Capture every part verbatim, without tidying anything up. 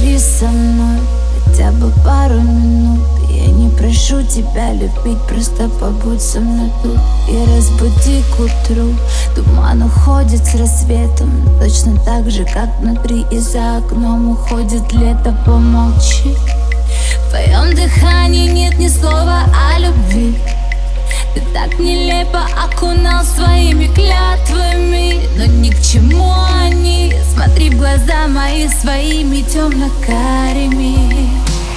Поговори со мной хотя бы пару минут. Я не прошу тебя любить, просто побудь со мной тут. И разбуди к утру. Туман уходит с рассветом, точно так же, как внутри и за окном уходит лето. Помолчи, в твоем дыхании нет ни слова о любви. Ты так нелепо окунал своими клятвами, но ни к чему они. Смотри в глаза мои своими темно-карими.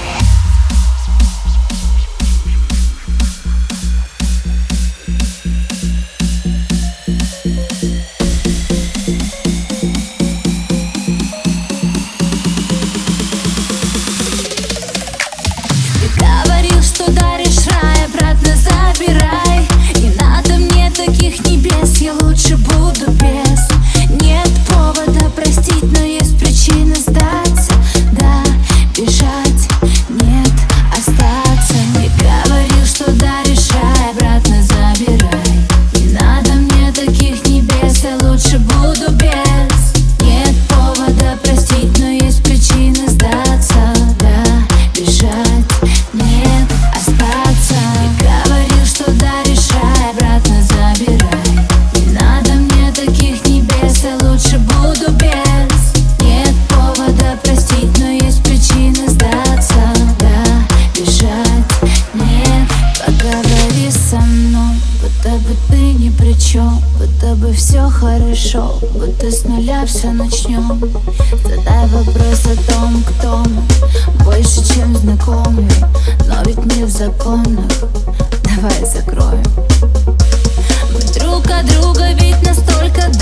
Ты говорил, что даришь рай, обратно забирай. Не надо мне таких небес, я лучше буду без. Нет повода простить, но есть причины сдаться. Да, бежать, нет, остаться. Не говорил, что даришь рай, обратно забирай. Не надо мне таких небес, я лучше буду без. Нет повода простить, но есть причины сдаться. Да, бежать, нет, остаться. Не говорил, что даришь рай, обратно забирай. Не надо мне таких небес, я лучше буду без. Нет повода простить, но есть причины сдаться. Да, бежать, нет. Поговори со мной, будто бы ты ни при чем, будто бы все хорошо, будто с нуля все начнем. Задай вопрос о том, кто мы, больше, чем знакомые, но ведь не в законах. Давай закроем. Мы друг от друга ведь настолько